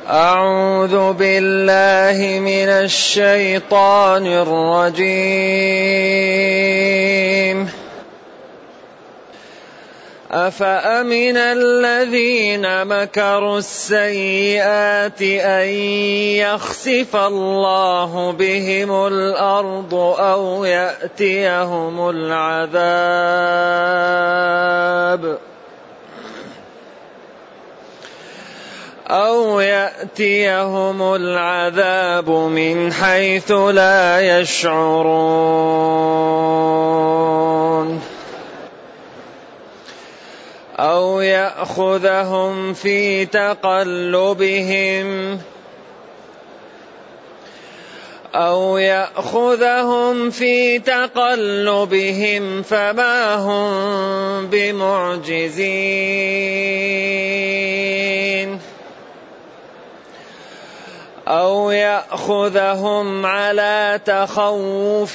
أعوذ بالله من الشيطان الرجيم. أفأمن الذين مكروا السيئات أن يخسف الله بهم الأرض أو يأتيهم العذاب من حيث لا يشعرون أو يأخذهم في تقلبهم فما هم بمعجزين أو يأخذهم على تخوف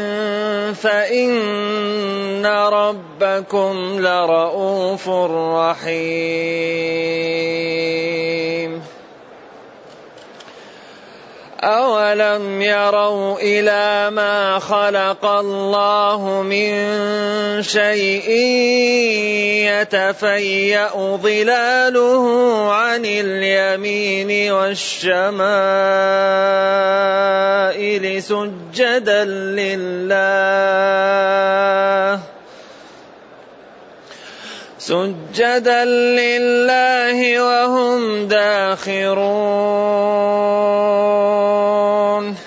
فإن ربكم لرؤوف رحيم. أولم يروا إلى ما خلق الله من شيء يتفيأ ظلاله عن اليمين والشمائل سجدا لله وهم داخرون.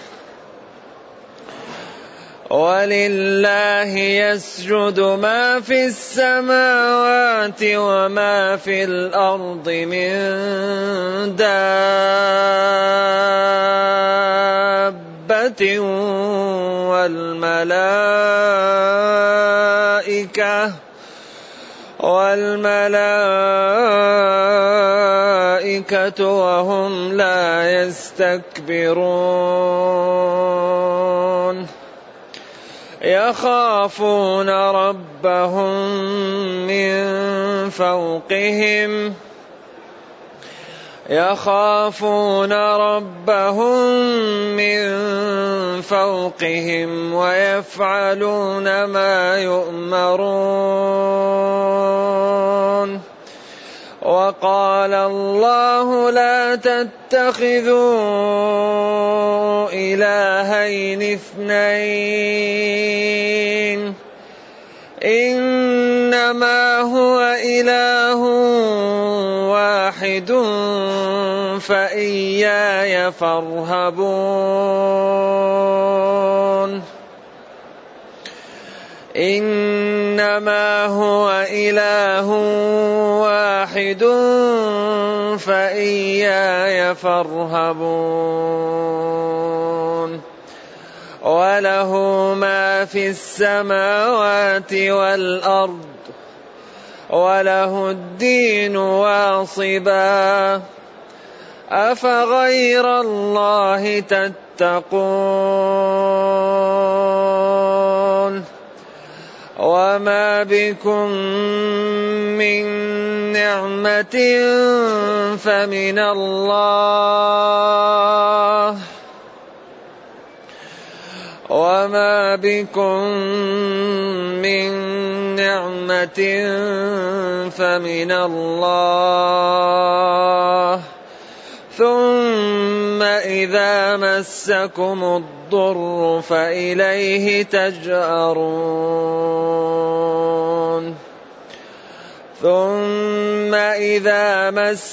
ولله يسجد ما في السماوات وما في الأرض من دابة والملائكة وهم لا يستكبرون. يخافون ربهم من فوقهم ويفعلون ما يؤمرون. وقال الله لا تتخذوا إلهين اثنين إنما هو إله واحد فإياي فارهبون. إنما هو إله واحد فإياي فارهبون. وله ما في السماوات والأرض وله الدين واصبا أفغير الله تتقون. وما بكم من نعمة فمن الله ثم إذا مسكم الضر فإليه تجأرون. ثم إذا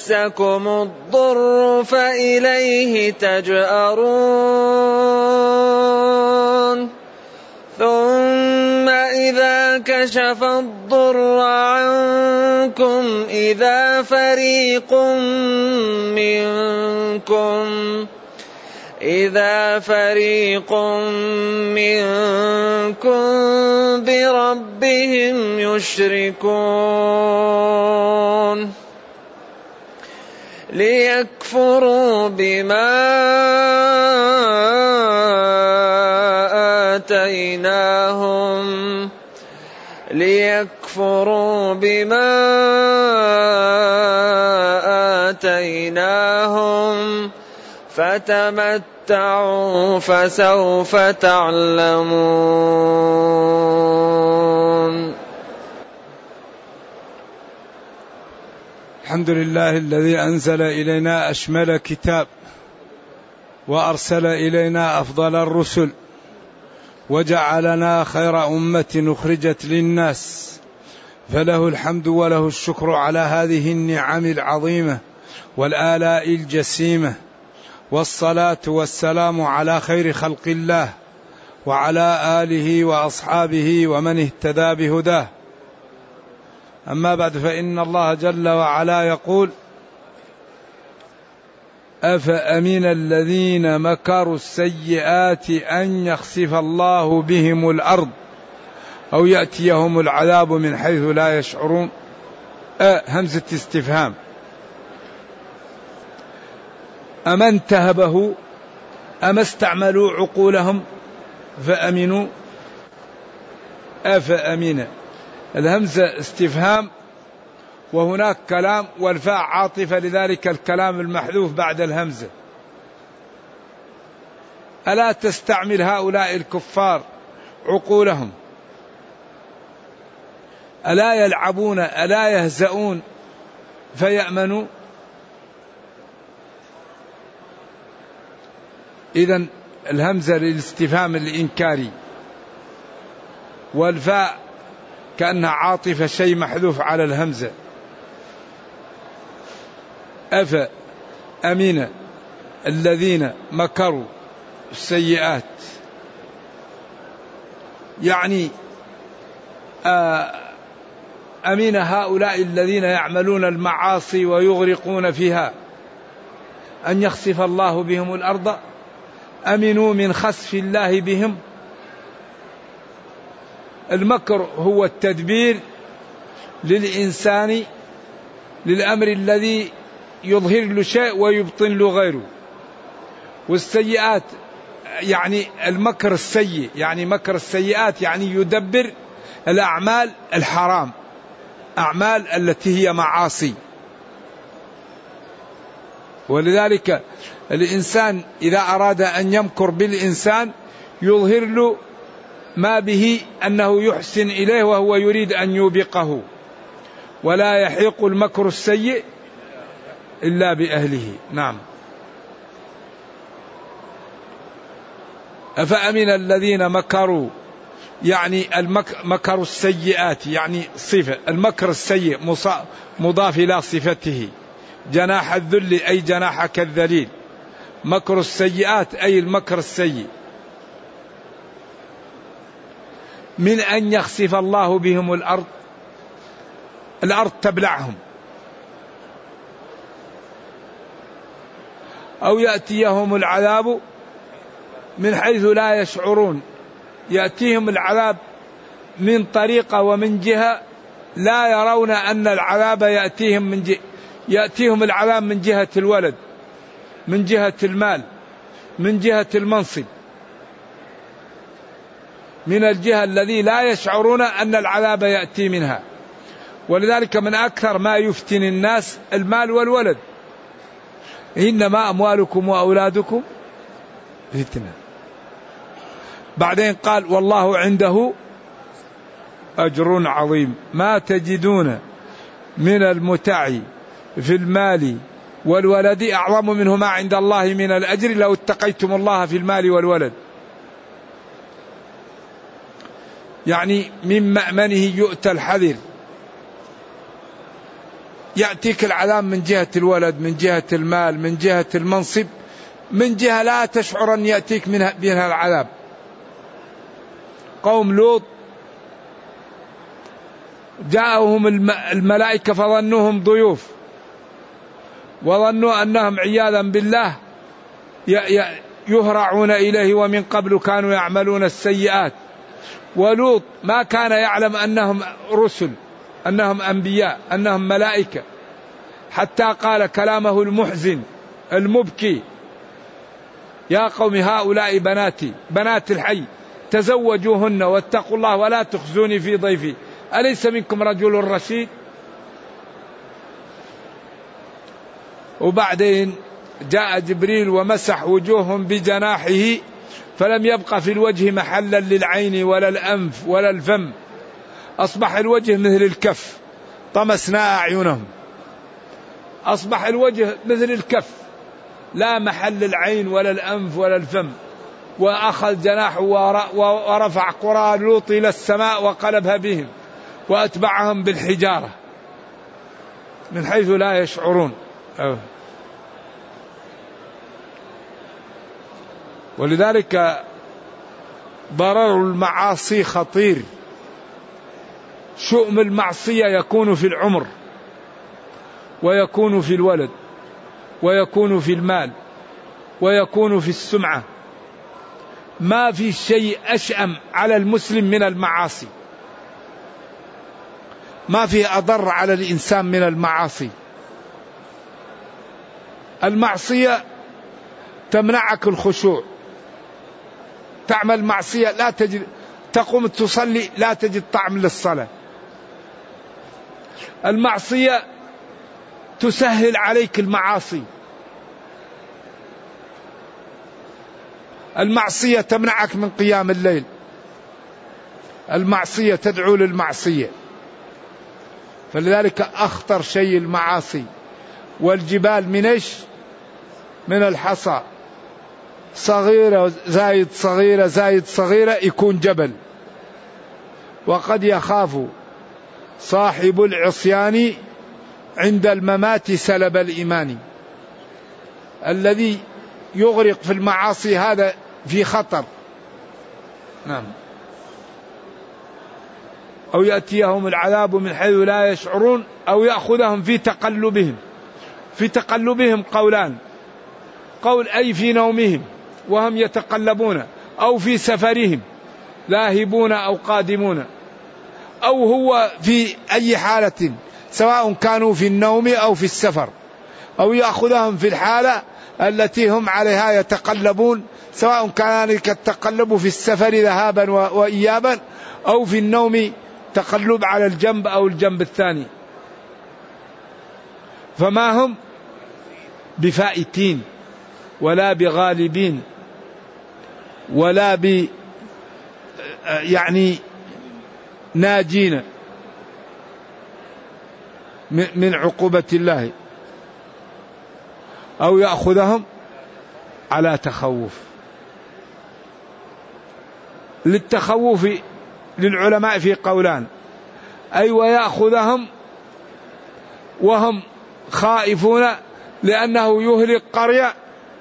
كشف الضر عنكم إذا فريق منكم بربهم يشركون ليكفروا بما آتيناهم فتمتعوا فسوف تعلمون. الحمد لله الذي أنزل إلينا أشمل كتاب وأرسل إلينا أفضل الرسل وجعلنا خير أمة أخرجت للناس، فله الحمد وله الشكر على هذه النعم العظيمة والآلاء الجسيمة، والصلاة والسلام على خير خلق الله وعلى آله وأصحابه ومن اهتدى بهداه. أما بعد، فإن الله جل وعلا يقول: أفأمن الذين مكروا السيئات أن يخسف الله بهم الأرض أو يأتيهم العذاب من حيث لا يشعرون. همزة استفهام. أما انتهبه أما استعملوا عقولهم فأمنوا. أفأمن، الهمزة استفهام وهناك كلام والفاء عاطفة لذلك الكلام المحذوف بعد الهمزة. ألا تستعمل هؤلاء الكفار عقولهم؟ ألا يلعبون ألا يهزؤون فيأمنوا؟ إذن الهمزة للاستفهام الإنكاري، والفاء كأنها عاطفة شيء محذوف على الهمزة. أفأمن الذين مكروا السيئات، يعني أمن هؤلاء الذين يعملون المعاصي ويغرقون فيها أن يخسف الله بهم الأرض؟ أمنوا من خسف الله بهم. المكر هو التدبير للإنسان للأمر الذي يظهر له شيء ويبطن له غيره. والسيئات يعني المكر السيء، يعني مكر السيئات يعني يدبر الأعمال الحرام، أعمال التي هي معاصي. ولذلك الإنسان إذا أراد أن يمكر بالإنسان يظهر له ما به أنه يحسن إليه وهو يريد أن يوبقه، ولا يحيق المكر السيء إلا بأهله. نعم. أفأمن الذين مكروا، يعني مكر السيئات، يعني صفة المكر السيء مضاف إلى صفته. جناح الذل أي جناحك الذليل، مكر السيئات أي المكر السيء. من أن يخسف الله بهم الأرض، الأرض تبلعهم، أو يأتيهم العذاب من حيث لا يشعرون، يأتيهم العذاب من طريقة ومن جهة لا يرون أن العذاب يأتيهم من جهة. يأتيهم العذاب من جهة الولد، من جهة المال، من جهة المنصب، من الجهة الذي لا يشعرون أن العذاب يأتي منها. ولذلك من أكثر ما يفتن الناس المال والولد. إنما أموالكم وأولادكم فتنة. بعدين قال: والله عنده أجر عظيم. ما تجدون من المتع في المال والولد أعظم منه ما عند الله من الأجر لو اتقيتم الله في المال والولد. يعني من مأمنه يؤتى الحذر. يأتيك العذاب من جهة الولد، من جهة المال، من جهة المنصب، من جهة لا تشعر أن يأتيك منها العذاب. قوم لوط جاءهم الملائكة فظنوهم ضيوف، وظنوا أنهم عياذا بالله يهرعون إليه، ومن قبل كانوا يعملون السيئات. ولوط ما كان يعلم أنهم رسل، أنهم أنبياء، أنهم ملائكة، حتى قال كلامه المحزن المبكي: يا قوم هؤلاء بناتي بنات الحي تزوجوهن واتقوا الله ولا تخزوني في ضيفي أليس منكم رجل رشيد. وبعدين جاء جبريل ومسح وجوههم بجناحه فلم يبق في الوجه محلا للعين ولا الأنف ولا الفم، أصبح الوجه مثل الكف، طمسنا أعينهم، أصبح الوجه مثل الكف، لا محل للعين ولا الأنف ولا الفم. وأخذ جناحه ورفع قرى لوط إلى السماء وقلبها بهم وأتبعهم بالحجارة من حيث لا يشعرون. ولذلك ضرر المعاصي خطير. شؤم المعصية يكون في العمر، ويكون في الولد، ويكون في المال، ويكون في السمعة. ما في شيء أشأم على المسلم من المعاصي، ما في أضر على الإنسان من المعاصي. المعصية تمنعك الخشوع، تعمل معصية لا تجد، تقوم تصلي لا تجد طعم للصلاة. المعصية تسهل عليك المعاصي، المعصية تمنعك من قيام الليل، المعصية تدعو للمعصية. فلذلك أخطر شيء المعاصي. والجبال من إيش؟ من الحصى، صغيرة زايد صغيرة زايد صغيرة يكون جبل. وقد يخاف صاحب العصيان عند الممات سلب الإيمان. الذي يغرق في المعاصي هذا في خطر. نعم. أو يأتيهم العذاب من حيث لا يشعرون، أو يأخذهم في تقلبهم. في تقلبهم قولان: قول أي في نومهم وهم يتقلبون، أو في سفرهم لاهبون أو قادمون، أو هو في أي حالة سواء كانوا في النوم أو في السفر، أو يأخذهم في الحالة التي هم عليها يتقلبون، سواء كان التقلب في السفر ذهابا وإيابا، أو في النوم تقلب على الجنب أو الجنب الثاني. فما هم بفائتين ولا بغالبين ولا ناجين من عقوبة الله. أو يأخذهم على تخوف. للتخوف للعلماء في قولان: أي ويأخذهم وهم خائفون لأنه يهلك قرية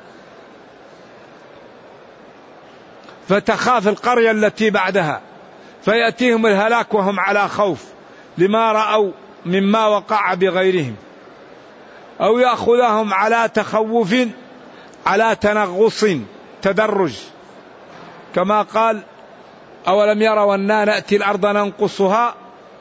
فتخاف القرية التي بعدها، فيأتيهم الهلاك وهم على خوف لما رأوا مما وقع بغيرهم. أو يأخذهم على تخوف على تنغص تدرج، كما قال: أولم يروا أنا نأتي الأرض ننقصها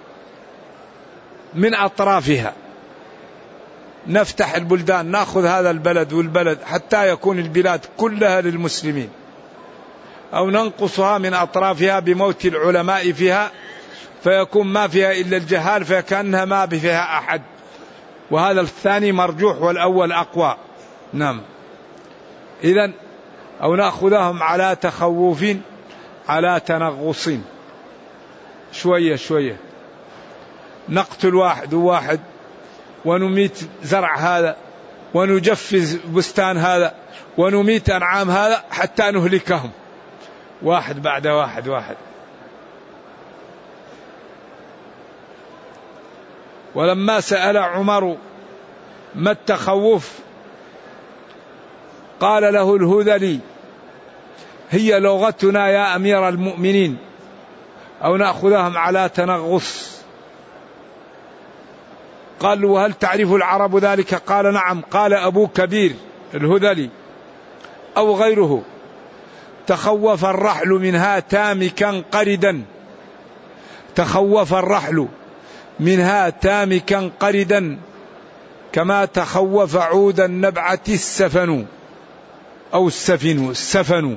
من أطرافها، نفتح البلدان، نأخذ هذا البلد والبلد حتى يكون البلاد كلها للمسلمين، أو ننقصها من أطرافها بموت العلماء فيها فيكون ما فيها إلا الجهال فكأنها ما فيها أحد. وهذا الثاني مرجوح والأول أقوى. نعم. إذن أو نأخذهم على تخوف على تنغص، شوية شوية نقتل واحد وواحد، ونميت زرع هذا، ونجفز بستان هذا، ونميت أنعام هذا، حتى نهلكهم واحد بعد واحد واحد. ولما سأل عمر ما التخوف قال له الهذلي: هي لغتنا يا أمير المؤمنين، أو نأخذهم على تنغص. قال: وهل تعرف العرب ذلك؟ قال: نعم. قال: أبو كبير الهذلي أو غيره: تخوف الرحل منها تامكا قردا، تخوف الرحل منها تامكا قردا، كما تخوف عود النبعة السفن أو السفن.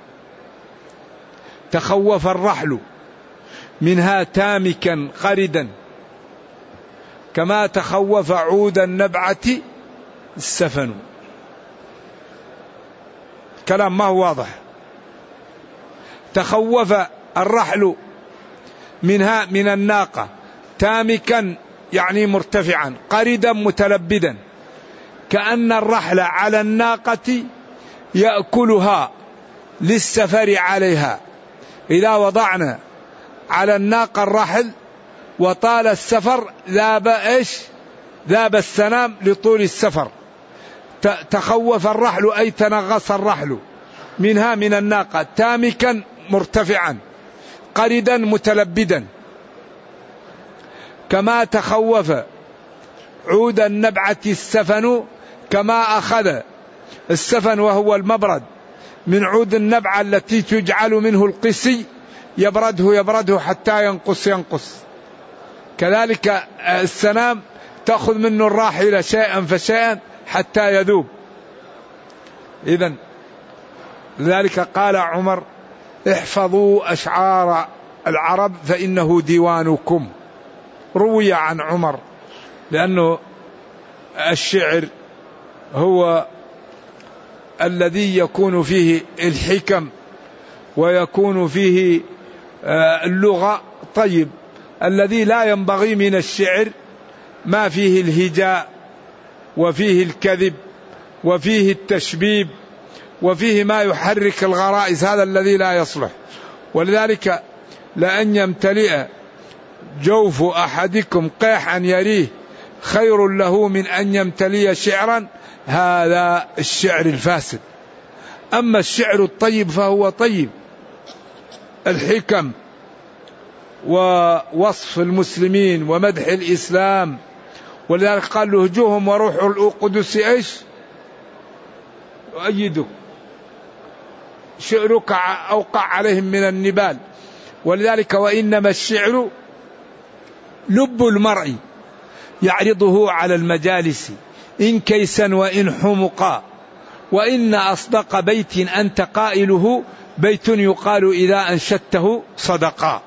تخوف الرحل منها تامكا قردا، كما تخوف عود النبعة السفن. كلام ما هو واضح. تخوف الرحل منها من الناقة تامكا يعني مرتفعا، قردا متلبدا، كأن الرحل على الناقة يأكلها للسفر عليها. إذا وضعنا على الناقة الرحل وطال السفر ذاب السنام لطول السفر. تخوف الرحل أي تنغص الرحل منها من الناقة تامكا مرتفعا قردا متلبدا، كما تخوف عود النبعة السفن، كما أخذ السفن وهو المبرد من عود النبعة التي تجعل منه القسي يبرده حتى ينقص. كذلك السنام تأخذ منه الراحلة شيئا فشيئا حتى يذوب. إذن لذلك قال عمر: احفظوا أشعار العرب فإنه ديوانكم. روي عن عمر، لأنه الشعر هو الذي يكون فيه الحكم ويكون فيه اللغة. طيب، الذي لا ينبغي من الشعر ما فيه الهجاء وفيه الكذب وفيه التشبيب وفيه ما يحرك الغرائز، هذا الذي لا يصلح. ولذلك لأن يمتلئ جوف أحدكم قيحا يريه خير له من أن يمتلئ شعرا، هذا الشعر الفاسد. أما الشعر الطيب فهو طيب، الحكم ووصف المسلمين ومدح الإسلام. ولذلك قال: لهجوهم وروح القدس يؤيدك، شعرك أوقع عليهم من النبال. ولذلك وإنما الشعر لب المرء يعرضه على المجالس إن كيسا وإن حمقا، وإن أصدق بيت أنت قائله بيت يقال إذا أنشدته صدقا.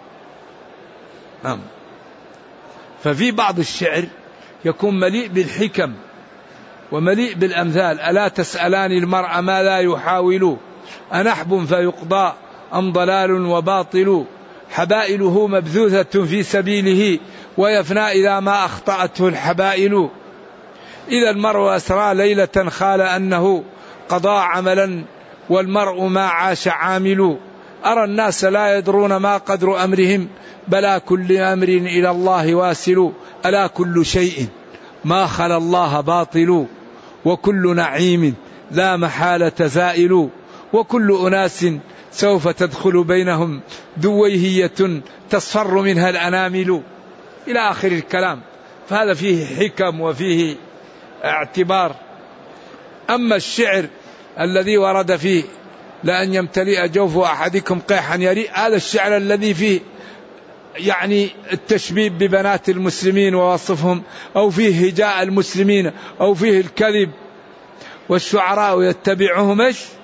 ففي بعض الشعر يكون مليء بالحكم ومليء بالأمثال. ألا تسألان المرء ما لا يحاول، أنحب فيقضى أم ضلال وباطل، حبائله مبذوثة في سبيله ويفنى إذا ما أخطأته الحبائل. إذا المرء أسرى ليلة خال أنه قضى عملا والمرء ما عاش عامل، أرى الناس لا يدرون ما قدر أمرهم، بلا كل أمر إلى الله واسل، ألا كل شيء ما خلا الله باطل، وكل نعيم لا محالة زائل، وكل أناس سوف تدخل بينهم دويهية تصفر منها الأنامل، إلى آخر الكلام. فهذا فيه حكم وفيه اعتبار. أما الشعر الذي ورد فيه لأن يمتلئ جوف أحدكم قيحا يري، هذا الشعر الذي فيه يعني التشبيب ببنات المسلمين ووصفهم، أو فيه هجاء المسلمين، أو فيه الكذب. والشعراء يتبعهم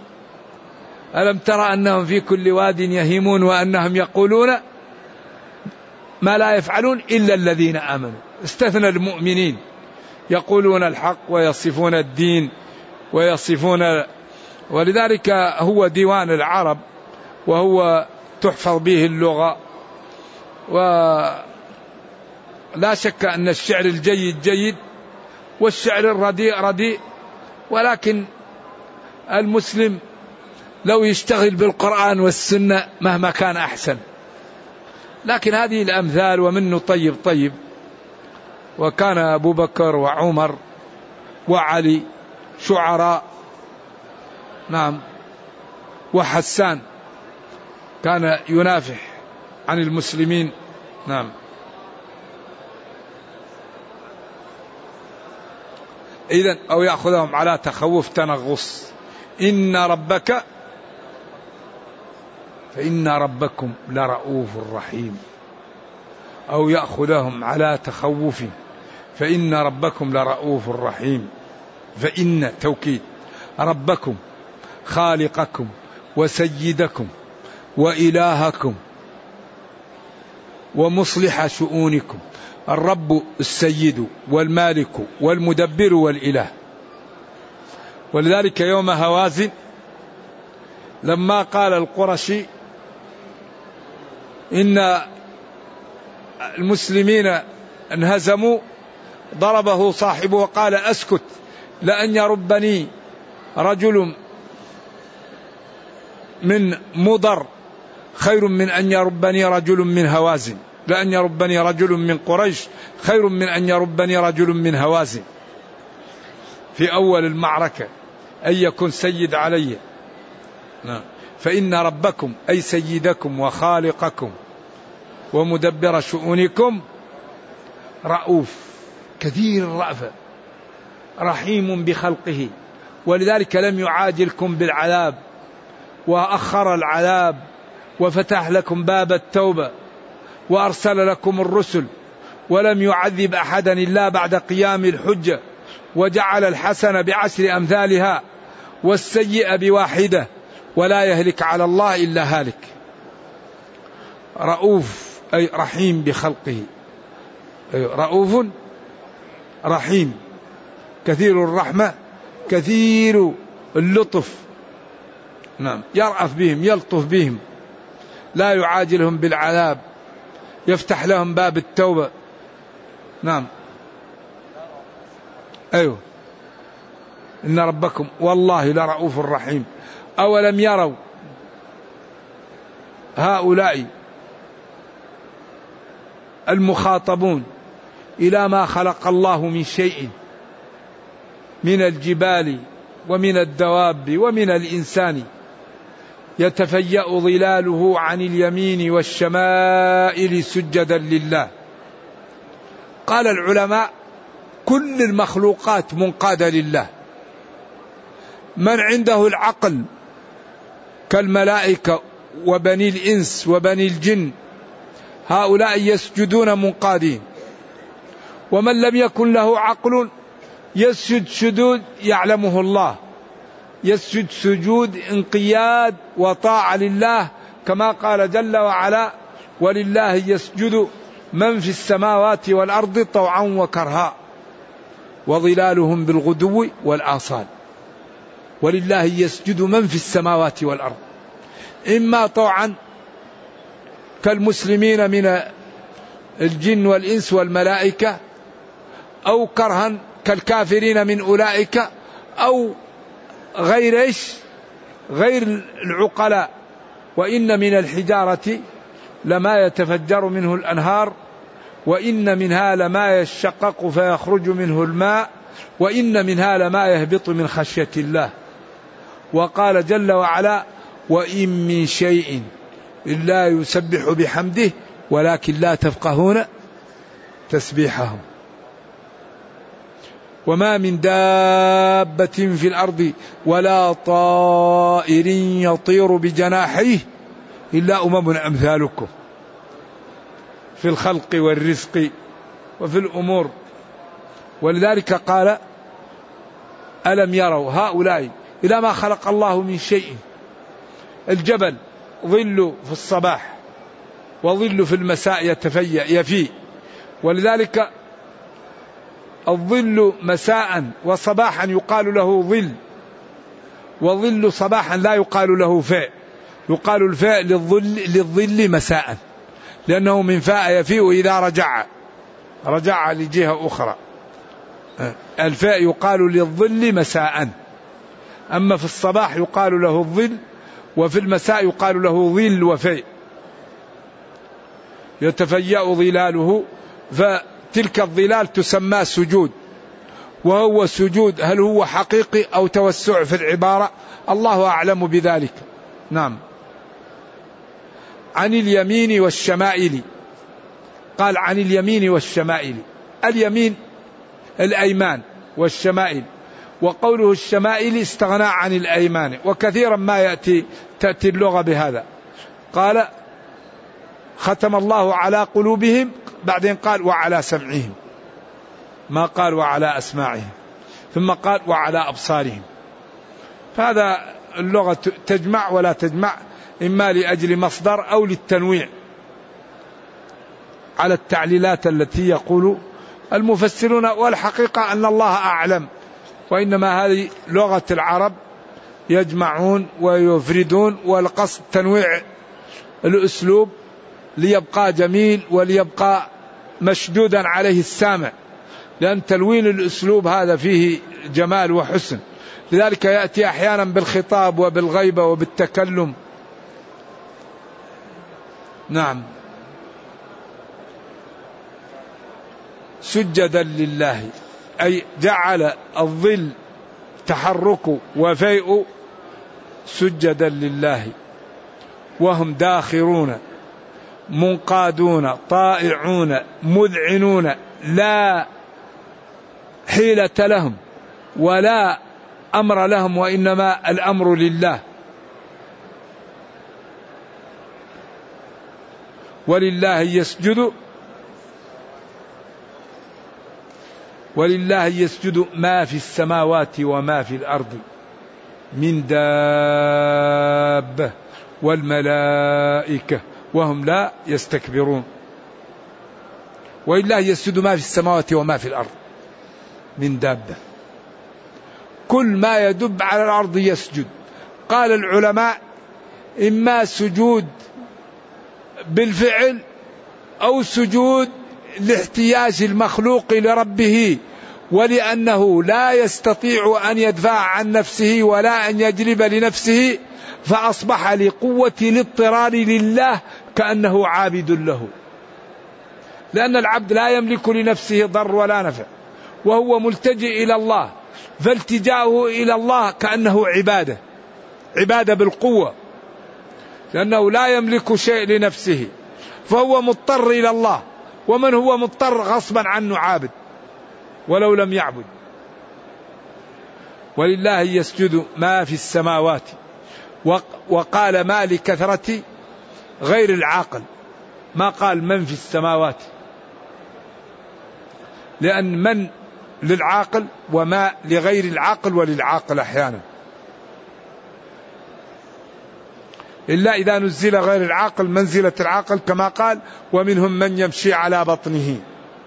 ألم ترى أنهم في كل واد يهيمون وأنهم يقولون ما لا يفعلون إلا الذين آمنوا. استثنى المؤمنين، يقولون الحق ويصفون الدين ويصفون. ولذلك هو ديوان العرب، وهو تحفظ به اللغة. ولا شك أن الشعر الجيد جيد والشعر الرديء رديء، ولكن المسلم لو يشتغل بالقرآن والسنة مهما كان أحسن. لكن هذه الأمثال ومنه طيب. وكان أبو بكر وعمر وعلي شعراء، نعم، وحسان كان ينافح عن المسلمين، نعم. إذن أو يأخذهم على تخوف تنغص. إن ربك فإن ربكم لرؤوف رحيم، أو يأخذهم على تخوف فإن ربكم لرؤوف رحيم. فإن توكيد، ربكم خالقكم وسيدكم وإلهكم ومصلح شؤونكم، الرب السيد والمالك والمدبر والإله. ولذلك يوم هوازن لما قال القرشي إن المسلمين انهزموا ضربه صاحبه وقال أسكت، لأن يربني رجل من مضر خير من أن يربني رجل من هوازن، لأن يربني رجل من قريش خير من أن يربني رجل من هوازن. في أول المعركة أن يكون سيد علي، فإن ربكم أي سيدكم وخالقكم ومدبر شؤونكم رؤوف كثير الرأفة رحيم بخلقه، ولذلك لم يعاجلكم بالعذاب وأخر العذاب وفتح لكم باب التوبة وأرسل لكم الرسل، ولم يعذب أحدا إلا بعد قيام الحجة، وجعل الحسنة بعشر أمثالها والسيئة بواحدة، ولا يهلك على الله إلا هالك. رؤوف أي رحيم بخلقه، رؤوف رحيم، كثير الرحمة كثير اللطف، نعم، يرأف بهم يلطف بهم، لا يعاجلهم بالعذاب، يفتح لهم باب التوبة. نعم أيوه، إن ربكم والله لرؤوف رحيم. أولم يروا هؤلاء المخاطبون إلى ما خلق الله من شيء من الجبال ومن الدواب ومن الإنسان يتفيأ ظلاله عن اليمين والشمائل سجدا لله. قال العلماء كل المخلوقات منقادة لله، من عنده العقل كالملائكة وبني الإنس وبني الجن هؤلاء يسجدون منقادين، ومن لم يكن له عقل يسجد سجود يعلمه الله، يسجد سجود انقياد وطاعة لله، كما قال جل وعلا ولله يسجد من في السماوات والأرض طوعا وكرها وظلالهم بالغدو والآصال. ولله يسجد من في السماوات والأرض، إما طوعا كالمسلمين من الجن والإنس والملائكة، أو كرها كالكافرين من أولئك، أو غير غير العقلاء. وإن من الحجارة لما يتفجر منه الأنهار، وإن منها لما يشقق فيخرج منه الماء، وإن منها لما يهبط من خشية الله. وقال جل وعلا وإن من شيء إلا يسبح بحمده ولكن لا تفقهون تسبيحهم. وما من دابة في الأرض ولا طائر يطير بجناحيه إلا أمم أمثالكم في الخلق والرزق وفي الأمور. ولذلك قال ألم يروا هؤلاء إلى ما خلق الله من شيء. الجبل ظل في الصباح وظل في المساء يتفيأ يفيء، ولذلك الظل مساء وصباحا يقال له ظل، وظل صباحا لا يقال له فاء، يقال الفاء للظل مساء، لأنه من فاء يفيء إذا رجع لجهة أخرى. الفاء يقال للظل مساء، أما في الصباح يقال له الظل، وفي المساء يقال له ظل وفاء. يتفيأ ظلاله، فتلك الظلال تسمى سجود، وهو سجود هل هو حقيقي أو توسع في العبارة؟ الله أعلم بذلك. نعم. عن اليمين والشمائل، قال عن اليمين والشمائل، اليمين الأيمان والشمائل، وقوله الشمائل استغنى عن الأيمان، وكثيرا ما تأتي اللغة بهذا. قال ختم الله على قلوبهم، بعدين قال وعلى سمعهم، ما قال وعلى أسماعهم، ثم قال وعلى أبصارهم. فهذا اللغة تجمع ولا تجمع، إما لأجل مصدر أو للتنويع على التعليلات التي يقول المفسرون. والحقيقة أن الله أعلم وإنما هذه لغة العرب، يجمعون ويفردون، والقصد تنويع الأسلوب ليبقى جميل وليبقى مشدودا عليه السامع، لأن تلوين الأسلوب هذا فيه جمال وحسن، لذلك يأتي أحيانا بالخطاب وبالغيبة وبالتكلم. نعم. سجدا لله، أي جعل الظل تحرك وفيء سجدا لله، وهم داخرون منقادون طائعون مذعنون، لا حيلة لهم ولا أمر لهم، وإنما الأمر لله. ولله يسجد ما في السماوات وما في الأرض من دابة والملائكة وهم لا يستكبرون. ولله يسجد ما في السماوات وما في الأرض من دابة، كل ما يدب على الأرض يسجد. قال العلماء إما سجود بالفعل أو سجود لاحتياج المخلوق لربه، ولأنه لا يستطيع أن يدفع عن نفسه ولا أن يجلب لنفسه، فأصبح لقوة الاضطرار لله كأنه عابد له، لأن العبد لا يملك لنفسه ضر ولا نفع، وهو ملتجئ إلى الله، فالتجاؤه إلى الله كأنه عبادة بالقوة، لأنه لا يملك شيء لنفسه، فهو مضطر إلى الله، ومن هو مضطر غصبا عنه عابد ولو لم يعبد. ولله يسجد ما في السماوات، وقال ما لكثرة غير العاقل، ما قال من في السماوات، لأن من للعاقل وما لغير العاقل وللعاقل أحيانا، إلا إذا نزل غير العاقل منزلة العاقل، كما قال ومنهم من يمشي على بطنه.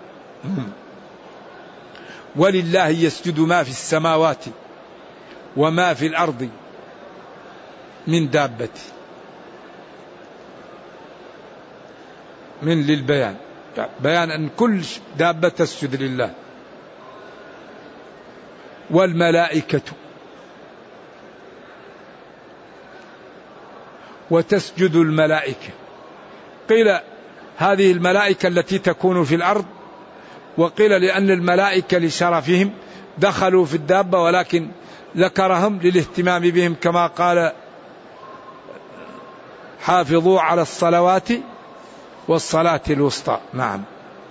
ولله يسجد ما في السماوات وما في الأرض من دابة، من للبيان، بيان أن كل دابة تسجد لله. والملائكة، وتسجد الملائكة، قيل هذه الملائكة التي تكون في الأرض، وقيل لأن الملائكة لشرفهم دخلوا في الدابة، ولكن ذكرهم للاهتمام بهم، كما قال حافظوا على الصلوات والصلاة الوسطى. نعم.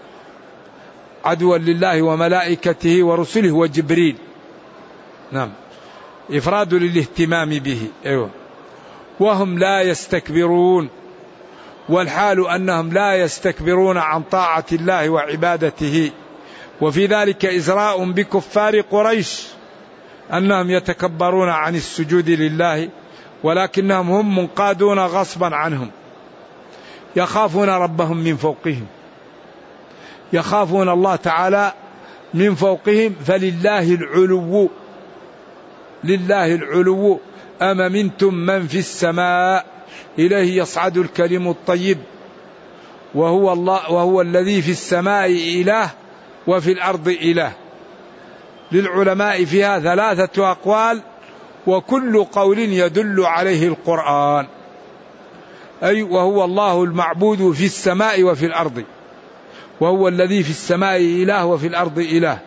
عدوا لله وملائكته ورسله وجبريل. نعم، إفراد للاهتمام به. أيوه. وهم لا يستكبرون، والحال أنهم لا يستكبرون عن طاعة الله وعبادته، وفي ذلك إزراء بكفار قريش أنهم يتكبرون عن السجود لله، ولكنهم هم منقادون غصبا عنهم، يخافون ربهم من فوقهم، يخافون الله تعالى من فوقهم. فلله العلو، لله العلو. أم منتم من في السماء إليه يصعد الكلم الطيب، وهو الله، وهو الذي في السماء إله وفي الأرض إله. للعلماء فيها 3 أقوال، وكل قول يدل عليه القرآن، أي وهو الله المعبود في السماء وفي الأرض، وهو الذي في السماء إله وفي الأرض إله،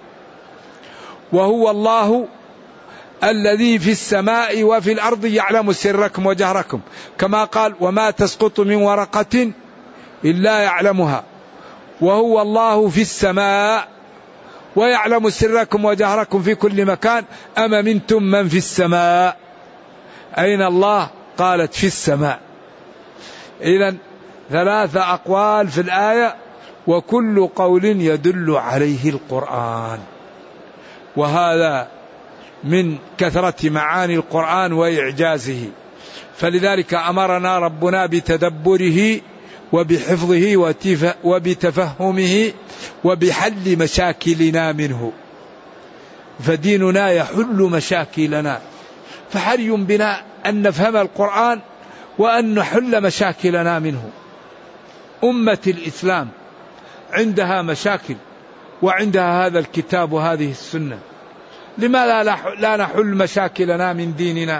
وهو الله الذي في السماء وفي الأرض يعلم سركم وجهركم، كما قال وما تسقط من ورقة إلا يعلمها، وهو الله في السماء ويعلم سركم وجهركم في كل مكان. أم منتم من في السماء، أين الله؟ قالت في السماء. إذن 3 أقوال في الآية، وكل قول يدل عليه القرآن، وهذا من كثرة معاني القرآن وإعجازه، فلذلك أمرنا ربنا بتدبره وبحفظه وبتفهمه وبحل مشاكلنا منه. فديننا يحل مشاكلنا، فحري بنا أن نفهم القرآن وأن نحل مشاكلنا منه. أمة الإسلام عندها مشاكل وعندها هذا الكتاب وهذه السنة، لماذا لا نحل مشاكلنا من ديننا؟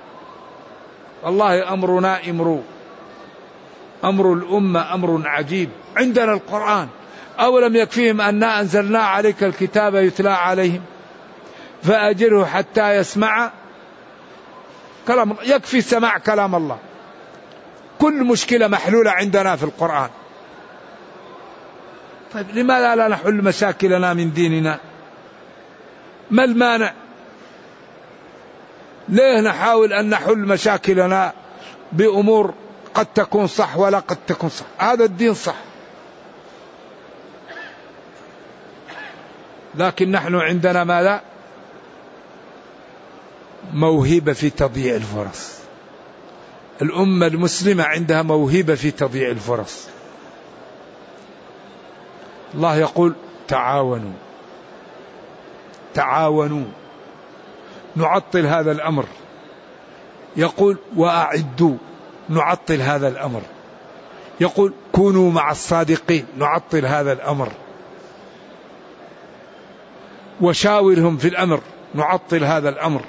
والله أمرنا أمر الأمة أمر عجيب. عندنا القرآن، أولم يكفيهم أننا أنزلنا عليك الكتاب يتلى عليهم فأجره حتى يسمع كلام الله. يكفي سماع كلام الله، كل مشكلة محلولة عندنا في القرآن. طيب لماذا لا نحل مشاكلنا من ديننا؟ ما المانع؟ ليه نحاول أن نحل مشاكلنا بأمور قد تكون صح ولا قد تكون صح؟ هذا الدين صح، لكن نحن عندنا ماذا؟ موهبة في تضييع الفرص. الأمة المسلمة عندها موهبة في تضييع الفرص. الله يقول تعاونوا تعاونوا، نعطل هذا الأمر. يقول وأعدوا، نعطل هذا الأمر. يقول كونوا مع الصادقين، نعطل هذا الأمر. وشاورهم في الأمر، نعطل هذا الأمر.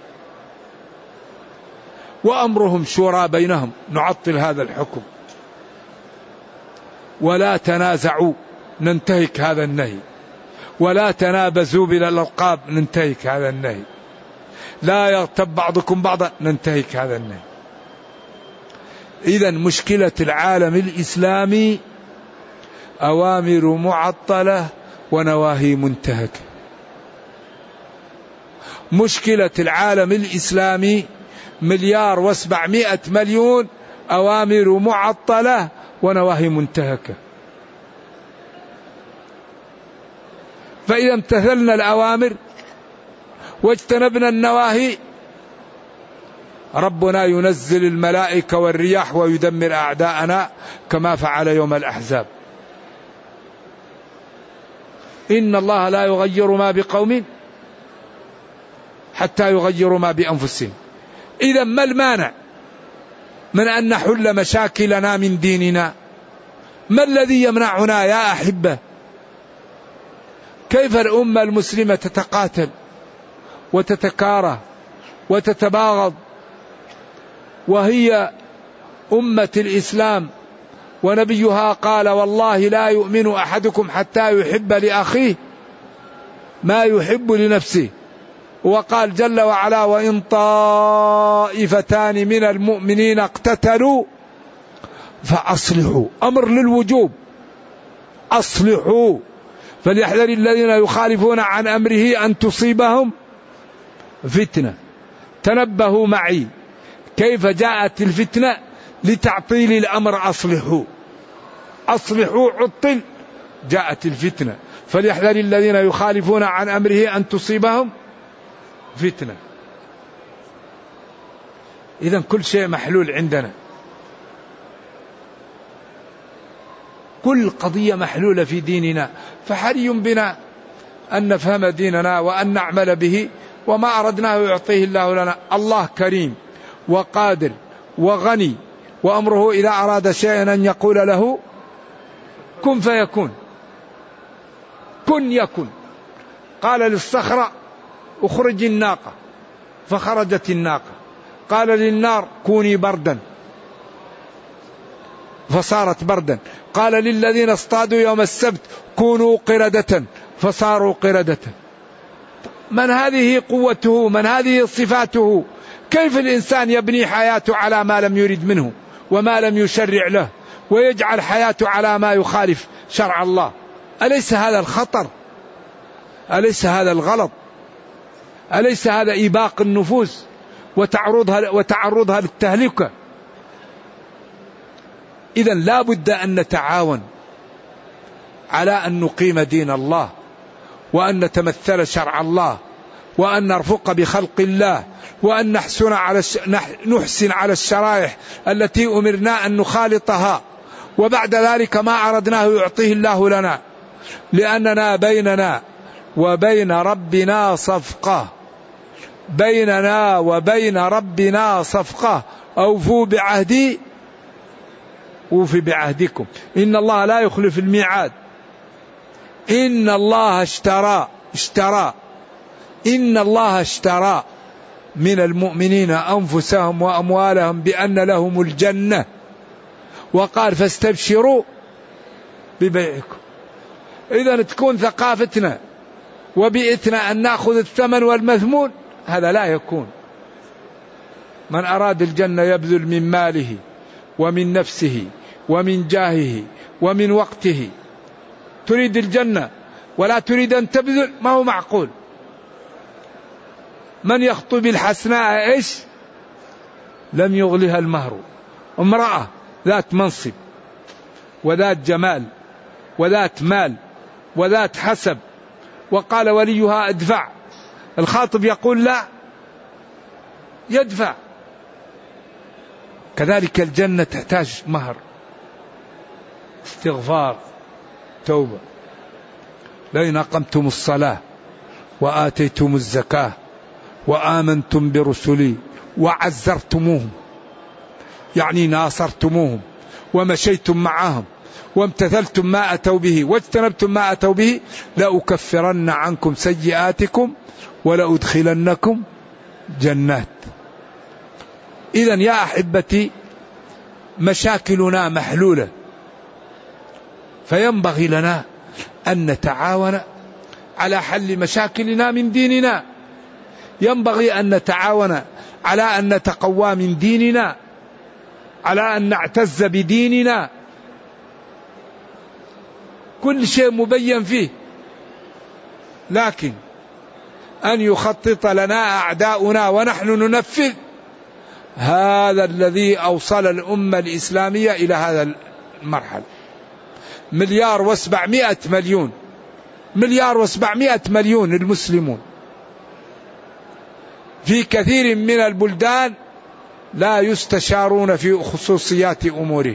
وأمرهم شورى بينهم، نعطل هذا الحكم. ولا تنازعوا، ننتهك هذا النهي. ولا تنابزوا بالألقاب، ننتهك هذا النهي. لا يغتب بعضكم بعضا، ننتهك هذا النهي. إذن مشكلة العالم الإسلامي أوامر معطلة ونواهي منتهكة. مشكلة العالم الإسلامي 1,700,000,000 أوامر معطلة ونواهي منتهكة. فإذا امتثلنا الأوامر واجتنبنا النواهي، ربنا ينزل الملائكة والرياح ويدمر أعداءنا كما فعل يوم الأحزاب. إن الله لا يغير ما بقوم حتى يغيروا ما بأنفسهم. إذا ما المانع من أن نحل مشاكلنا من ديننا؟ ما الذي يمنعنا يا أحبة؟ كيف الأمة المسلمة تتقاتل وتتكاره وتتباغض وهي أمة الإسلام، ونبيها قال والله لا يؤمن أحدكم حتى يحب لأخيه ما يحب لنفسه. وقال جل وعلا وإن طائفتان من المؤمنين اقتتلوا فأصلحوا، أمر للوجوب، أصلحوا. فليحذر الذين يخالفون عن أمره أن تصيبهم فتنة. تنبهوا معي كيف جاءت الفتنة لتعطيل الأمر. أصلحوا عطل، جاءت الفتنة. فليحذر الذين يخالفون عن أمره أن تصيبهم فتنة. إذن كل شيء محلول عندنا، كل قضية محلولة في ديننا. فحري بنا أن نفهم ديننا وأن نعمل به، وما أردناه يعطيه الله لنا. الله كريم وقادر وغني، وأمره إذا أراد شيئا أن يقول له كن فيكون. كن يكن. قال للصخرة اخرج الناقة فخرجت الناقة. قال للنار كوني بردا فصارت بردا. قال للذين اصطادوا يوم السبت كونوا قردة فصاروا قردة. من هذه قوته؟ من هذه صفاته؟ كيف الإنسان يبني حياته على ما لم يرد منه وما لم يشرع له، ويجعل حياته على ما يخالف شرع الله؟ أليس هذا الخطر؟ أليس هذا الغلط؟ أليس هذا إباق النفوس وتعرضها للتهلكة؟ إذن لا بد أن نتعاون على أن نقيم دين الله، وأن نتمثل شرع الله، وأن نرفق بخلق الله، وأن نحسن على الشرائع التي أمرنا أن نخالطها. وبعد ذلك ما أردناه يعطيه الله لنا، لأننا بيننا وبين ربنا صفقة، بيننا وبين ربنا صفقة، أوفوا بعهدي أوفي بعهدكم، إن الله لا يخلف الميعاد. إن الله اشترى إن الله اشترى من المؤمنين أنفسهم وأموالهم بأن لهم الجنة، وقال فاستبشروا ببيعكم. إذن تكون ثقافتنا وبيئتنا أن نأخذ الثمن والمثمون، هذا لا يكون. من أراد الجنة يبذل من ماله ومن نفسه ومن جاهه ومن وقته. تريد الجنة ولا تريد أن تبذل، ما هو معقول. من يخطب الحسناء إيش؟ لم يغلها المهر. امرأة ذات منصب وذات جمال وذات مال وذات حسب، وقال وليها ادفع، الخاطب يقول لا، يدفع. كذلك الجنة تحتاج مهر، استغفار، توبة. لئن أقمتم الصلاة وآتيتم الزكاة وآمنتم برسلي وعزرتموهم، يعني ناصرتموهم ومشيتم معهم وامتثلتم ما أتوا به واجتنبتم ما أتوا به، لأكفرن عنكم سيئاتكم ولأدخلنكم جنات. إذن يا أحبتي مشاكلنا محلولة، فينبغي لنا أن نتعاون على حل مشاكلنا من ديننا، ينبغي أن نتعاون على أن نتقوى من ديننا، على أن نعتز بديننا. كل شيء مبين فيه، لكن أن يخطط لنا أعداؤنا ونحن ننفذ، هذا الذي أوصل الأمة الإسلامية إلى هذا المرحلة. 1,700,000,000 1,700,000,000 المسلمون في كثير من البلدان لا يستشارون في خصوصيات أمورهم،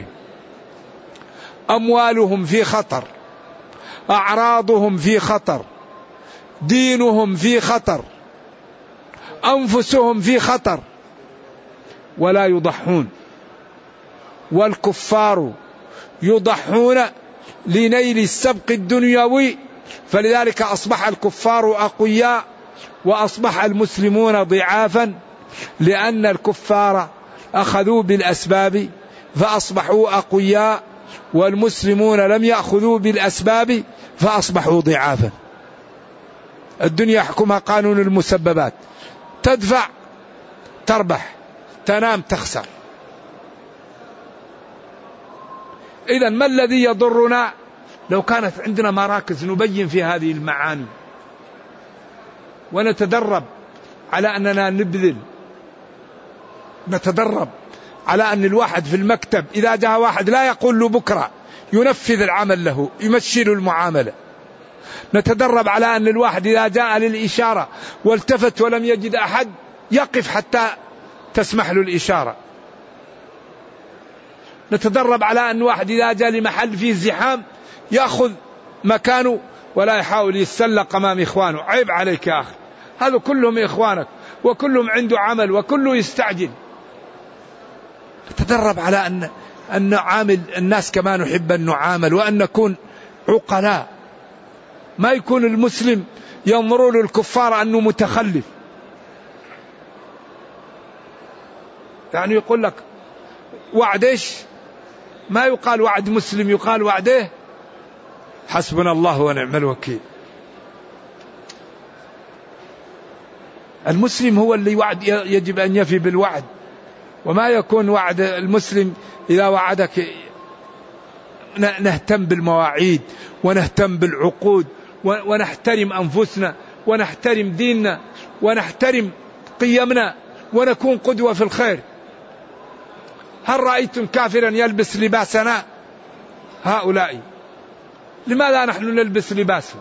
أموالهم في خطر، أعراضهم في خطر، دينهم في خطر، أنفسهم في خطر، ولا يضحون. والكفار يضحون لنيل السبق الدنيوي، فلذلك أصبح الكفار أقوياء وأصبح المسلمون ضعافا، لأن الكفار أخذوا بالأسباب فأصبحوا أقوياء، والمسلمون لم يأخذوا بالأسباب فأصبحوا ضعافا. الدنيا يحكمها قانون المسببات، تدفع تربح، تنام تخسر. إذن ما الذي يضرنا؟ لو كانت عندنا مراكز نبين في هذه المعاني ونتدرب على أننا نبذل، نتدرب على أن الواحد في المكتب إذا جاء واحد لا يقول له بكرة، ينفذ العمل له، يمشي له المعاملة. نتدرب على أن الواحد إذا جاء للإشارة والتفت ولم يجد أحد يقف حتى تسمح له الإشارة. نتدرب على أن واحد إذا جاء لمحل فيه زحام يأخذ مكانه ولا يحاول يتسلق أمام إخوانه. عيب عليك يا أخي، هذا كلهم إخوانك وكلهم عنده عمل وكله يستعجل. نتدرب على أن نعامل الناس كما نحب أن نعامل، وأن نكون عقلاء. ما يكون المسلم ينظروا للكفار أنه متخلف، يعني يقول لك وعد إيش؟ ما يقال وعد مسلم، يقال وعده حسبنا الله ونعم الوكيل. المسلم هو اللي وعد يجب أن يفي بالوعد، وما يكون وعد المسلم إذا وعدك. نهتم بالمواعيد ونهتم بالعقود ونحترم أنفسنا ونحترم ديننا ونحترم قيمنا ونكون قدوة في الخير. هل رأيتم كافرا يلبس لباسنا؟ هؤلاء لماذا نحن نلبس لباسهم؟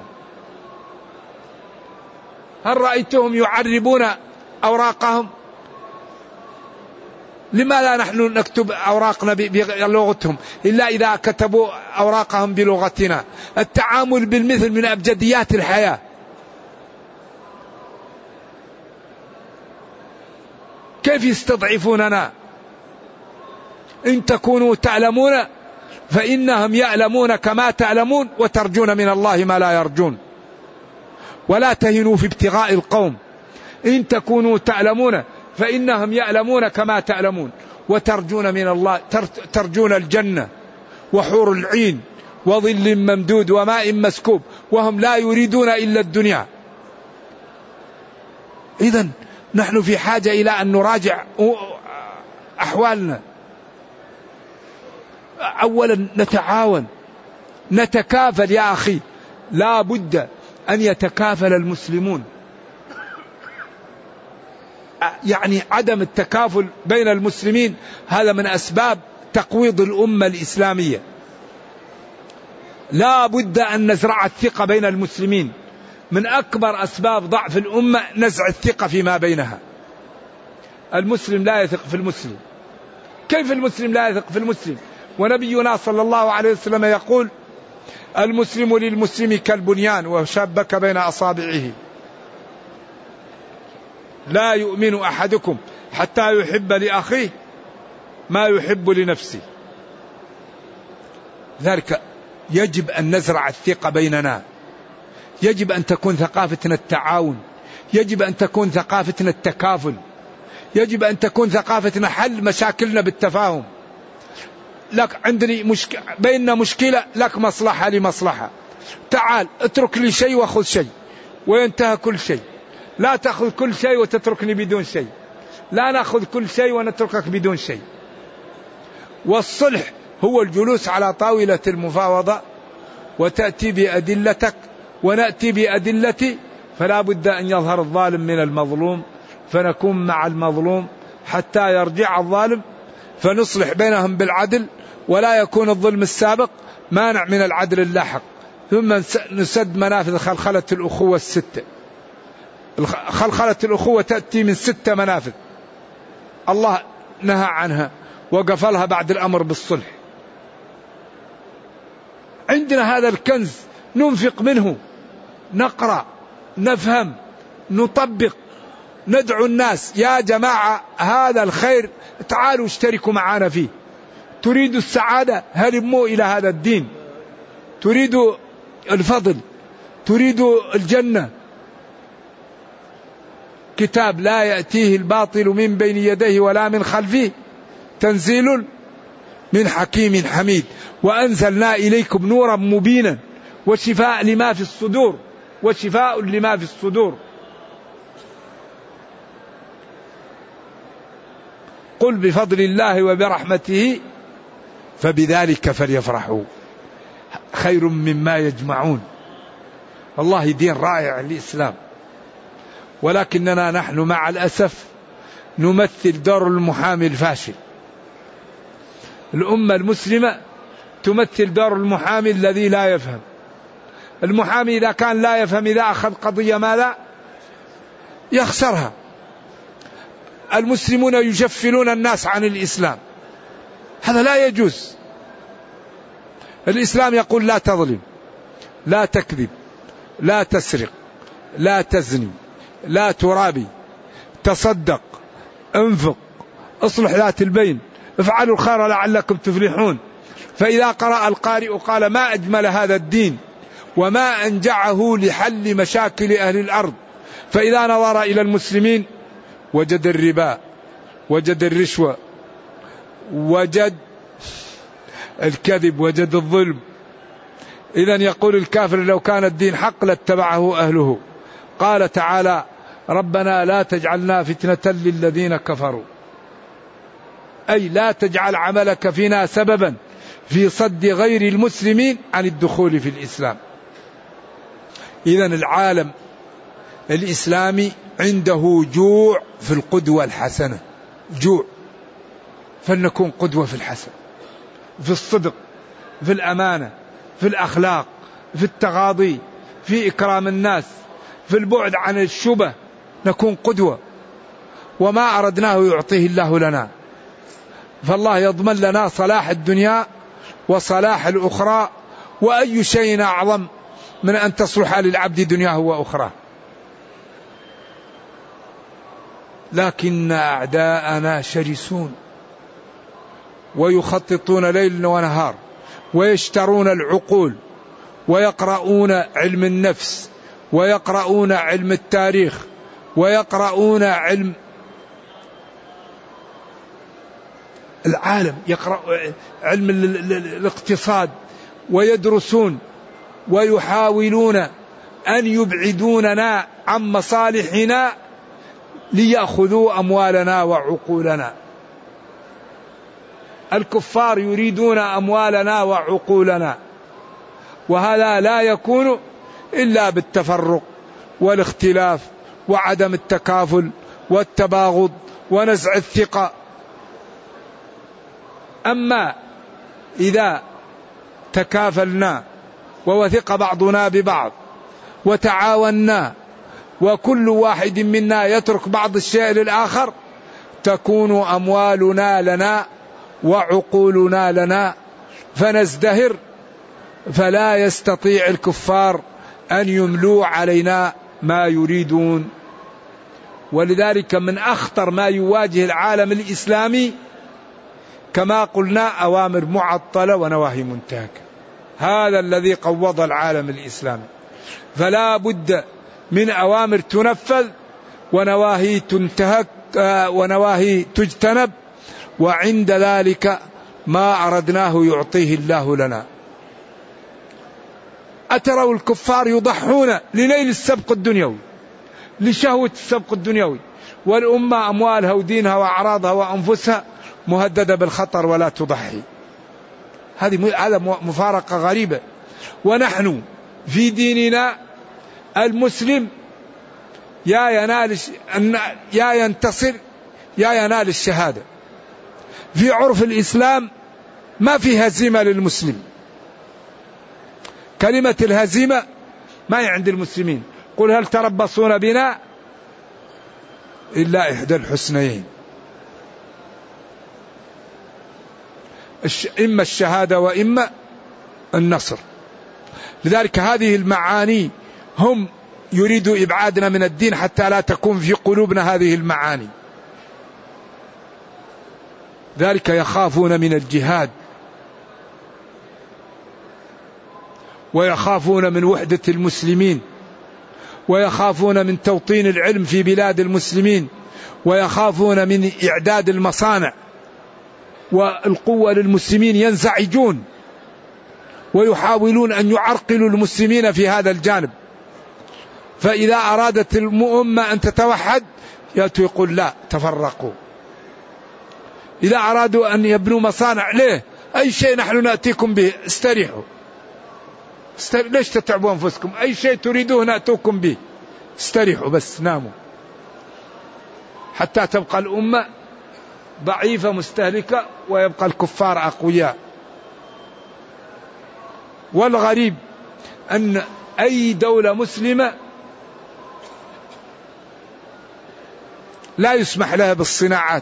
هل رأيتهم يعربون أوراقهم؟ لماذا نحن نكتب أوراقنا بلغتهم إلا إذا كتبوا أوراقهم بلغتنا؟ التعامل بالمثل من أبجديات الحياة. كيف يستضعفوننا؟ إن تكونوا تعلمون فإنهم يعلمون كما تعلمون وترجون من الله ما لا يرجون. ولا تهنوا في ابتغاء القوم إن تكونوا تعلمون فإنهم يعلمون كما تعلمون وترجون من الله، ترجون الجنة وحور العين وظل ممدود وماء مسكوب وهم لا يريدون إلا الدنيا. إذن نحن في حاجة إلى أن نراجع أحوالنا. أولا نتعاون نتكافل يا أخي، لا بد أن يتكافل المسلمون. يعني عدم التكافل بين المسلمين هذا من أسباب تقويض الأمة الإسلامية. لا بد أن نزرع الثقة بين المسلمين. من أكبر أسباب ضعف الأمة نزع الثقة فيما بينها. المسلم لا يثق في المسلم. كيف المسلم لا يثق في المسلم؟ ونبينا صلى الله عليه وسلم يقول: المسلم للمسلم كالبنيان وشبك بين أصابعه، لا يؤمن أحدكم حتى يحب لأخيه ما يحب لنفسه. ذلك يجب أن نزرع الثقة بيننا، يجب أن تكون ثقافتنا التعاون، يجب أن تكون ثقافتنا التكافل، يجب أن تكون ثقافتنا حل مشاكلنا بالتفاهم. لك عندني بيننا مشكلة، لك مصلحة لمصلحة، تعال اترك لي شيء وخذ شيء وينتهى كل شيء. لا تأخذ كل شيء وتتركني بدون شيء، لا نأخذ كل شيء ونتركك بدون شيء. والصلح هو الجلوس على طاولة المفاوضة وتأتي بأدلتك ونأتي بأدلتي، فلا بد أن يظهر الظالم من المظلوم فنكون مع المظلوم حتى يرجع الظالم فنصلح بينهم بالعدل، ولا يكون الظلم السابق مانع من العدل اللاحق. ثم نسد منافذ خلخلة الأخوة الستة. خلخلة الأخوة تأتي من 6 منافذ الله نهى عنها وقفلها بعد الأمر بالصلح. عندنا هذا الكنز ننفق منه، نقرأ، نفهم، نطبق، ندعو الناس: يا جماعة هذا الخير تعالوا اشتركوا معنا فيه. تريد السعادة هلموا إلى هذا الدين، تريد الفضل، تريد الجنة. كتاب لا يأتيه الباطل من بين يديه ولا من خلفه تنزيل من حكيم حميد وأنزلنا إليكم نورا مبينا وشفاء لما في الصدور وشفاء لما في الصدور. قل بفضل الله وبرحمته فبذلك فليفرحوا خير مما يجمعون. والله دين رائع الإسلام، ولكننا نحن مع الأسف نمثل دور المحامي الفاشل. الأمة المسلمة تمثل دور المحامي الذي لا يفهم. المحامي إذا كان لا يفهم، إذا أخذ قضية ماذا يخسرها. المسلمون يجفلون الناس عن الإسلام، هذا لا يجوز. الإسلام يقول: لا تظلم، لا تكذب، لا تسرق، لا تزني، لا ترابي، تصدق، انفق، اصلح ذات البين، افعلوا الخير لعلكم تفلحون. فإذا قرأ القارئ قال: ما أجمل هذا الدين وما أنجعه لحل مشاكل أهل الأرض. فإذا نظر إلى المسلمين وجد الربا، وجد الرشوة، وجد الكذب، وجد الظلم. إذن يقول الكافر: لو كان الدين حق لاتبعه أهله. قال تعالى: ربنا لا تجعلنا فتنة للذين كفروا، أي لا تجعل عملك فينا سببا في صد غير المسلمين عن الدخول في الإسلام. إذن العالم الإسلامي عنده جوع في القدوة الحسنة، جوع، فلنكون قدوة في الحسن، في الصدق، في الأمانة، في الأخلاق، في التغاضي، في إكرام الناس، في البعد عن الشبه، نكون قدوة. وما أردناه يعطيه الله لنا، فالله يضمن لنا صلاح الدنيا وصلاح الأخرى. وأي شيء أعظم من أن تصلح للعبد دنياه وأخراه. لكن أعداءنا شرسون ويخططون ليل ونهار ويشترون العقول ويقرؤون علم النفس ويقرؤون علم التاريخ ويقرؤون علم العالم، يقرأ علم الاقتصاد ويدرسون ويحاولون أن يبعدوننا عن مصالحنا ليأخذوا أموالنا وعقولنا. الكفار يريدون أموالنا وعقولنا، وهذا لا يكون إلا بالتفرق والاختلاف وعدم التكافل والتباغض ونزع الثقة. أما إذا تكافلنا ووثق بعضنا ببعض وتعاوننا وكل واحد منا يترك بعض الشيء للآخر تكون أموالنا لنا وعقولنا لنا فنزدهر، فلا يستطيع الكفار أن يملوا علينا ما يريدون. ولذلك من أخطر ما يواجه العالم الإسلامي كما قلنا أوامر معطلة ونواهي منتهكة. هذا الذي قوض العالم الإسلامي، فلا بد من أوامر تنفذ ونواهي تنتهك ونواهي تجتنب، وعند ذلك ما أردناه يعطيه الله لنا. أتروا الكفار يضحون لنيل السبق الدنيوي، لشهوة السبق الدنيوي، والأمة أموالها ودينها وأعراضها وأنفسها مهددة بالخطر ولا تضحي. هذا مفارقة غريبة. ونحن في ديننا المسلم يا ينتصر يا ينال الشهادة. في عرف الإسلام ما في هزيمة للمسلم، كلمة الهزيمة ما هي عند المسلمين. قل هل تربصون بنا إلا إحدى الحسنيين، إما الشهادة وإما النصر. لذلك هذه المعاني هم يريدوا إبعادنا من الدين حتى لا تكون في قلوبنا هذه المعاني. ذلك يخافون من الجهاد ويخافون من وحدة المسلمين ويخافون من توطين العلم في بلاد المسلمين ويخافون من إعداد المصانع والقوة للمسلمين، ينزعجون ويحاولون أن يعرقلوا المسلمين في هذا الجانب. فإذا أرادت الأمة أن تتوحد يأتوا يقول لا تفرقوا. إذا أرادوا أن يبنوا مصانع ليه؟ أي شيء نحن نأتيكم به، استريحوا. ليش تتعبوا أنفسكم؟ أي شيء تريدوه نأتوكم به، استريحوا بس ناموا، حتى تبقى الأمة ضعيفة مستهلكة ويبقى الكفار أقوياء. والغريب أن أي دولة مسلمة لا يسمح لها بالصناعات،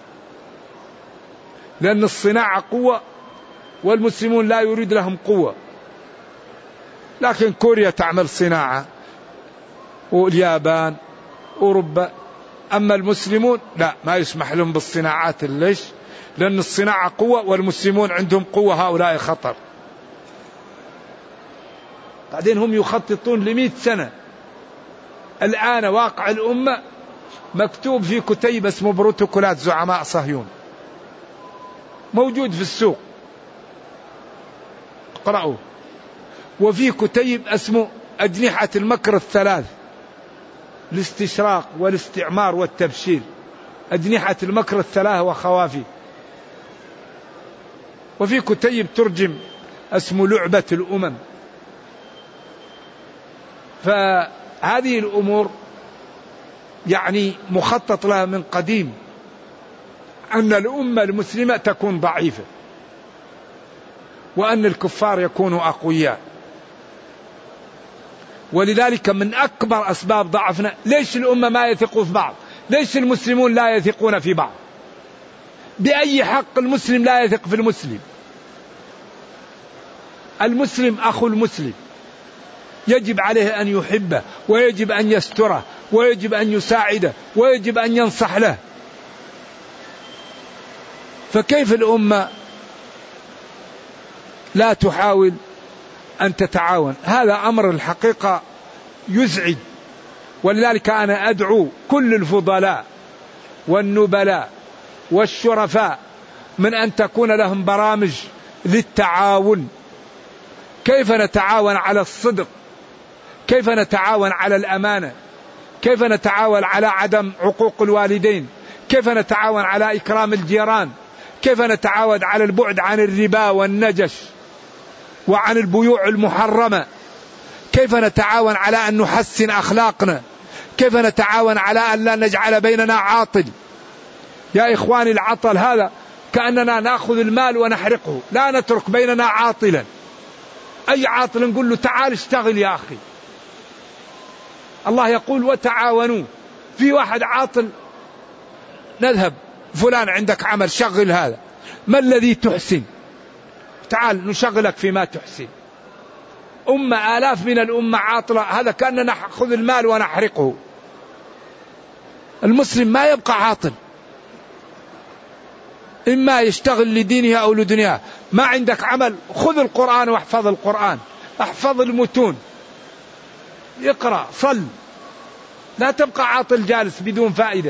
لأن الصناعة قوة والمسلمون لا يريد لهم قوة. لكن كوريا تعمل صناعة واليابان أوروبا، أما المسلمون لا، ما يسمح لهم بالصناعات. ليش؟ لأن الصناعة قوة والمسلمون عندهم قوة، هؤلاء خطر. بعدين هم يخططون ل100 سنة. الآن واقع الأمة مكتوب في كتيب اسمه بروتوكولات زعماء صهيون، موجود في السوق، اقرأوه. وفي كتيب اسمه أجنحة المكر الثلاث، الاستشراق والاستعمار والتبشير، أجنحة المكر الثلاث وخوافي. وفي كتيب ترجم اسمه لعبة الأمم. فهذه الأمور يعني مخطط لها من قديم، أن الأمة المسلمة تكون ضعيفة وأن الكفار يكونوا أقوياء. ولذلك من أكبر أسباب ضعفنا، ليش الأمة ما يثقوا في بعض؟ ليش المسلمون لا يثقون في بعض؟ بأي حق المسلم لا يثق في المسلم؟ المسلم أخو المسلم، يجب عليه أن يحبه ويجب أن يستره ويجب أن يساعده ويجب أن ينصح له. فكيف الأمة لا تحاول أن تتعاون؟ هذا أمر الحقيقة يزعج. ولذلك أنا أدعو كل الفضلاء والنبلاء والشرفاء من أن تكون لهم برامج للتعاون. كيف نتعاون على الصدق، كيف نتعاون على الأمانة، كيف نتعاون على عدم عقوق الوالدين، كيف نتعاون على إكرام الجيران، كيف نتعاون على البعد عن الربا والنجش وعن البيوع المحرمة، كيف نتعاون على أن نحسن أخلاقنا، كيف نتعاون على أن لا نجعل بيننا عاطل. يا إخواني العطل هذا كأننا نأخذ المال ونحرقه، لا نترك بيننا عاطلا. أي عاطل نقول له تعال اشتغل يا أخي. الله يقول وتعاونوا. في واحد عاطل نذهب فلان عندك عمل شغل هذا، ما الذي تحسن؟ تعال نشغلك فيما تحسن. آلاف من الأمة عاطلة، هذا كأننا نأخذ المال ونحرقه. المسلم ما يبقى عاطل، إما يشتغل لدينه أو لدنياه. ما عندك عمل خذ القرآن واحفظ القرآن، احفظ المتون، اقرأ، صل، لا تبقى عاطل جالس بدون فائدة.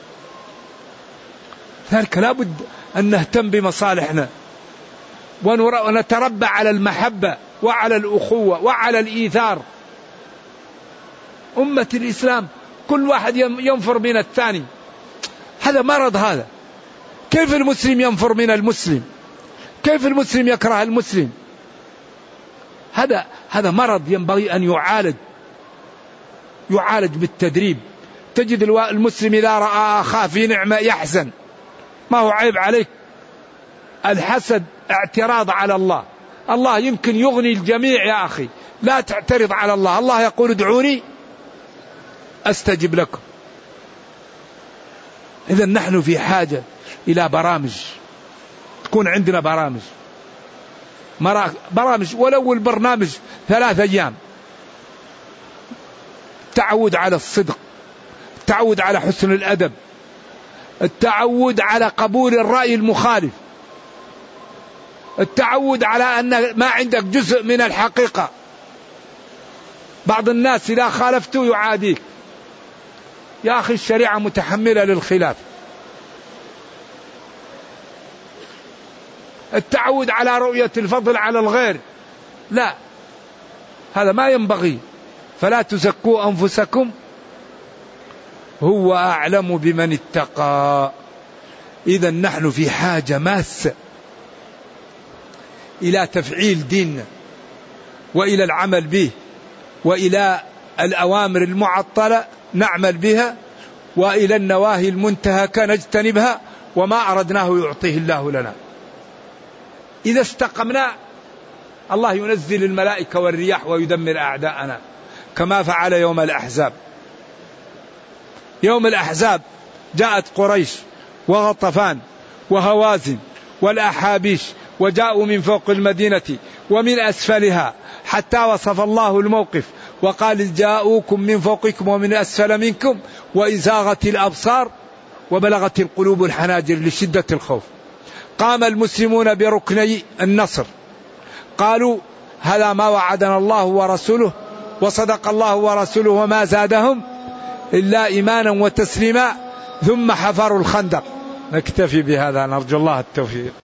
ذلك لابد أن نهتم بمصالحنا ونتربى على المحبة وعلى الأخوة وعلى الإيثار. أمة الإسلام كل واحد ينفر من الثاني، هذا مرض. هذا كيف المسلم ينفر من المسلم؟ كيف المسلم يكره المسلم؟ هذا مرض ينبغي أن يعالج بالتدريب. تجد المسلم إذا رأى أخاه في نعمة يحزن، ما هو عيب عليك. الحسد اعتراض على الله. الله يمكن يغني الجميع يا أخي، لا تعترض على الله. الله يقول ادعوني أستجب لكم. إذن نحن في حاجة إلى برامج، تكون عندنا برامج ولو البرنامج 3 أيام. التعود على الصدق، التعود على حسن الأدب، التعود على قبول الرأي المخالف، التعود على أن ما عندك جزء من الحقيقة. بعض الناس إذا خالفته يعاديك. يا أخي الشريعة متحملة للخلاف. التعود على رؤية الفضل على الغير، لا، هذا ما ينبغي. فلا تزكوا أنفسكم هو أعلم بمن اتقى. إذن نحن في حاجة ماسة إلى تفعيل ديننا وإلى العمل به، وإلى الأوامر المعطلة نعمل بها، وإلى النواهي المنتهكة نجتنبها، وما أردناه يعطيه الله لنا. إذا استقمنا الله ينزل الملائكة والرياح ويدمر أعداءنا كما فعل يوم الأحزاب. يوم الأحزاب جاءت قريش وغطفان وهوازن والأحابيش وجاءوا من فوق المدينة ومن أسفلها، حتى وصف الله الموقف وقال جاءوكم من فوقكم ومن أسفل منكم وإزاغت الأبصار وبلغت القلوب الحناجر لشدة الخوف. قام المسلمون بركني النصر، قالوا هذا ما وعدنا الله ورسوله وصدق الله ورسوله وما زادهم إلا إيمانا وتسليما، ثم حفروا الخندق. نكتفي بهذا، نرجو الله التوفيق.